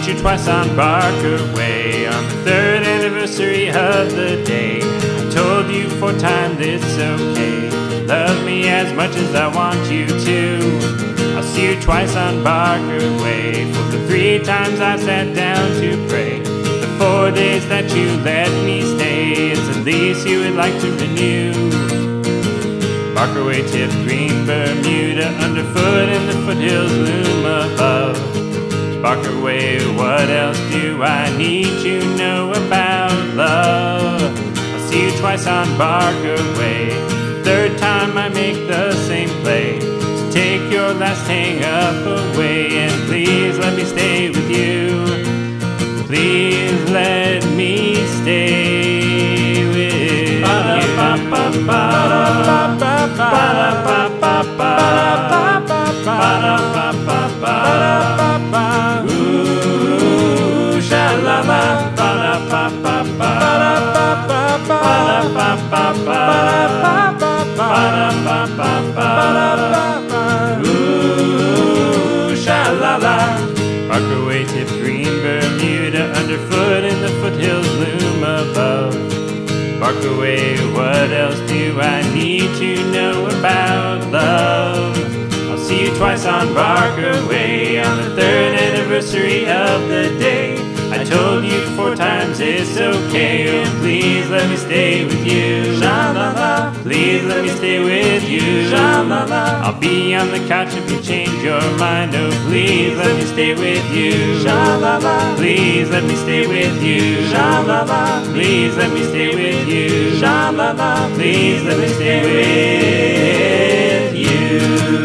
meet you twice on Barker Way on the 3rd anniversary of the day. I told you 4 times it's okay. Love me as much as I want you to. I'll see you twice on Barker Way for the 3 times I sat down to pray. The 4 days that you let me stay, it's a lease you would like to renew. Barker Way, Tip Green, Bermuda, underfoot and the foothills loom above. Barker Way, what else do I need to know about love? I'll see you twice on Barker Way. 3rd time I make the same play. So take your last hang up away and please let me stay with you. Please let me stay with you. Ooh, sha-la-la. Ooh, sha-la-la. Barker Way, Tip Green, Bermuda, underfoot and the foothills loom above. Barker Way, what else do I need to know about love? I'll see you twice on Barker Way on the 3rd anniversary of the day. I told you 4 times it's okay. Oh, please let me stay with you. Sha-la-la. Please let me stay with you. Sha-la-la. I'll be on the couch if you change your mind. Oh, please let me stay with you. Sha-la-la. Please let me stay with you. Sha-la-la. Please let me stay with you. Sha-la-la. Please let me stay with you.